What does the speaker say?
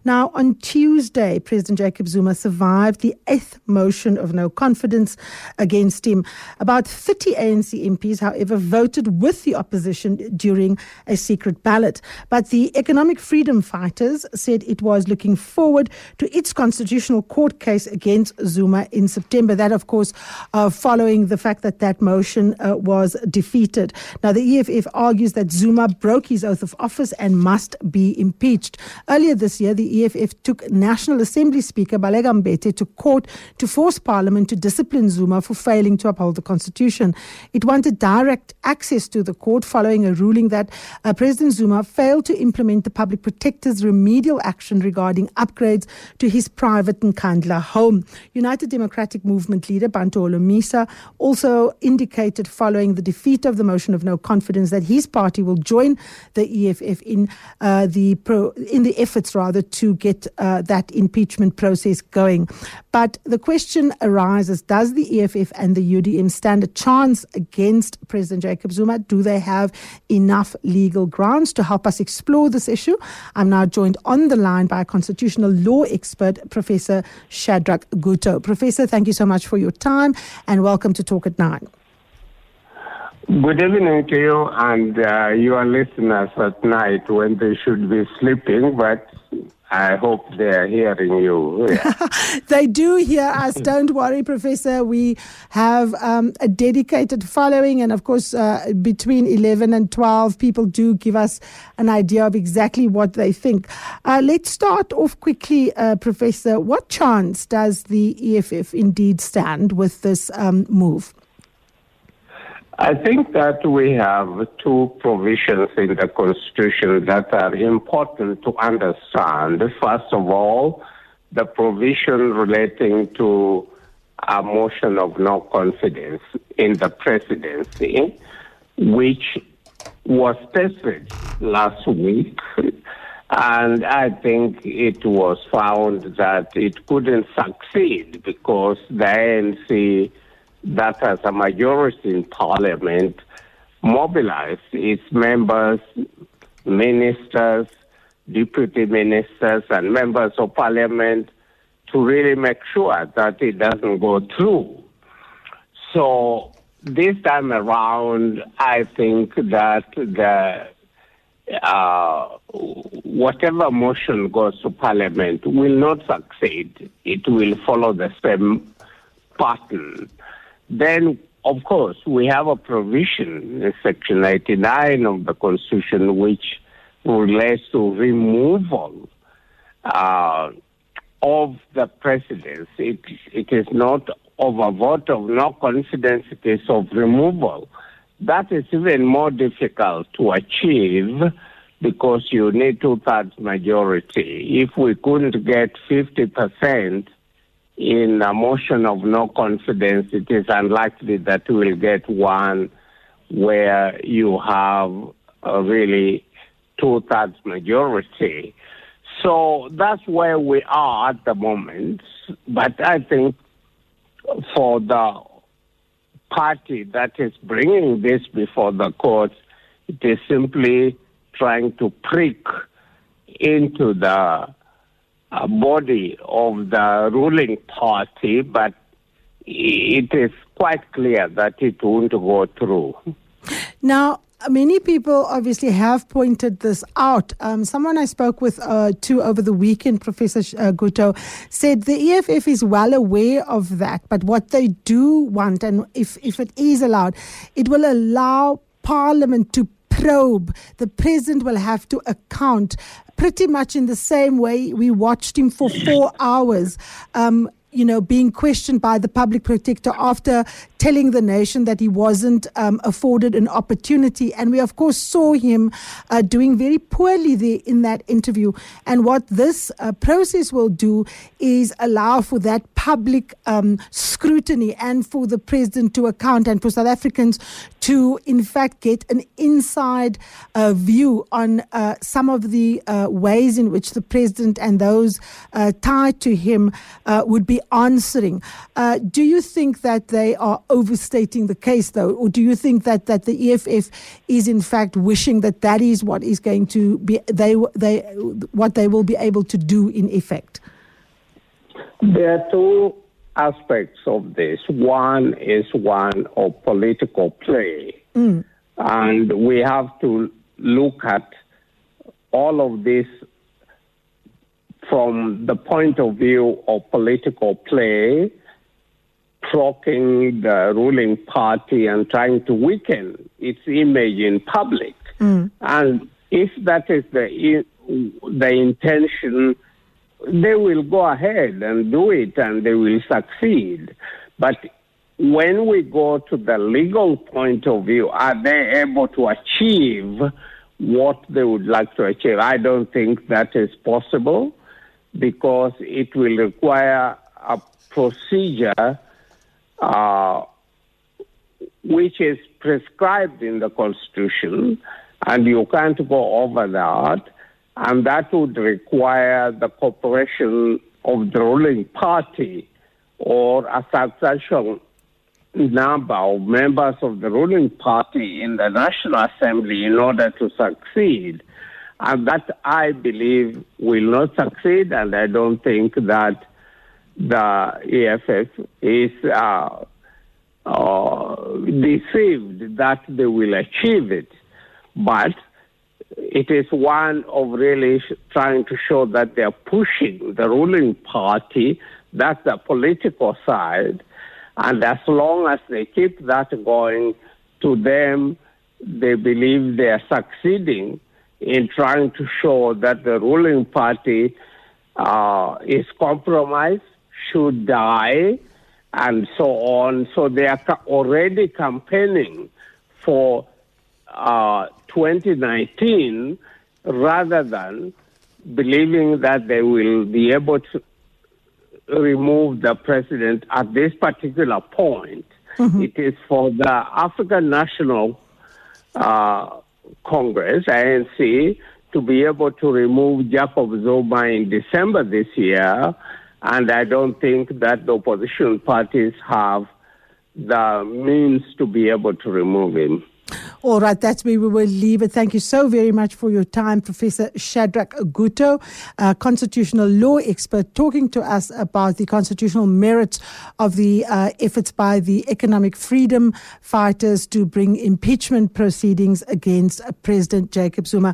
Now, on Tuesday, President Jacob Zuma survived the 8th motion of no confidence against him. About 30 ANC MPs, however, voted with the opposition during a secret ballot. But the Economic Freedom Fighters said it was looking forward to its constitutional court case against Zuma in September. That, of course, following the fact that that motion was defeated. Now, the EFF argues that Zuma broke his oath of office and must be impeached. Earlier this year, the EFF took National Assembly Speaker Baleka Mbete to court to force Parliament to discipline Zuma for failing to uphold the Constitution. It wanted direct access to the court following a ruling that President Zuma failed to implement the Public Protector's remedial action regarding upgrades to his private Nkandla home. United Democratic Movement leader Bantu Holomisa also indicated following the defeat of the motion of no confidence that his party will join the EFF in the efforts to get that impeachment process going. But the question arises, does the EFF and the UDM stand a chance against President Jacob Zuma? Do they have enough legal grounds? To help us explore this issue, I'm now joined on the line by a constitutional law expert, Professor Shadrack Guto. Professor, thank you so much for your time and welcome to Talk at 9. Good evening to you and your listeners at night when they should be sleeping, but I hope they are hearing you. Yeah. They do hear us. Don't worry, Professor. We have a dedicated following, and of course, between 11 and 12, people do give us an idea of exactly what they think. Let's start off quickly, Professor. What chance does the EFF indeed stand with this move? I think that we have two provisions in the Constitution that are important to understand. First of all, the provision relating to a motion of no confidence in the presidency, which was tested last week. And I think it was found that it couldn't succeed because the ANC, that has a majority in Parliament, mobilized its members, ministers, deputy ministers, and members of Parliament to really make sure that it doesn't go through. So this time around, I think that whatever motion goes to Parliament will not succeed. It will follow the same pattern. Then, of course, we have a provision in Section 89 of the Constitution which relates to removal of the presidency. It is not of a vote of no confidence, it is of removal. That is even more difficult to achieve because you need two-thirds majority. If we couldn't get 50%, in a motion of no confidence, it is unlikely that we will get one where you have a really two-thirds majority. So that's where we are at the moment. But I think for the party that is bringing this before the courts, it is simply trying to prick into the body of the ruling party, but it is quite clear that it won't go through. Now, many people obviously have pointed this out. Someone I spoke with to over the weekend, Professor Guto, said the EFF is well aware of that, but what they do want, and if it is allowed, it will allow Parliament to probe. The president will have to account pretty much in the same way we watched him for 4 hours, being questioned by the public protector after telling the nation that he wasn't afforded an opportunity. And we, of course, saw him doing very poorly there in that interview. And what this process will do is allow for that public scrutiny and for the president to account and for South Africans to, in fact, get an inside view on some of the ways in which the president and those tied to him would be answering. Do you think that they are overstating the case, though, or do you think that the EFF is in fact wishing that is what is going to be what they will be able to do in effect? There are two aspects of this. One is one of political play. And we have to look at all of this from the point of view of political play, provoking the ruling party and trying to weaken its image in public. And if that is the intention, they will go ahead and do it and they will succeed. But when we go to the legal point of view, are they able to achieve what they would like to achieve? I don't think that is possible because it will require a procedure which is prescribed in the Constitution, and you can't go over that. And that would require the cooperation of the ruling party or a substantial number of members of the ruling party in the National Assembly in order to succeed. And that, I believe, will not succeed, and I don't think that the EFF is deceived that they will achieve it. But it is one of really trying to show that they are pushing the ruling party, that's the political side, and as long as they keep that going, to them, they believe they are succeeding in trying to show that the ruling party is compromised, should die, and so on. So they are already campaigning for 2019 rather than believing that they will be able to remove the president at this particular point. It is for the African National Congress, ANC, to be able to remove Jacob Zuma in December this year, and I don't think that the opposition parties have the means to be able to remove him. All right, that's where we will leave it. Thank you so very much for your time, Professor Shadrack Aguto, constitutional law expert, talking to us about the constitutional merits of the efforts by the economic freedom fighters to bring impeachment proceedings against President Jacob Zuma.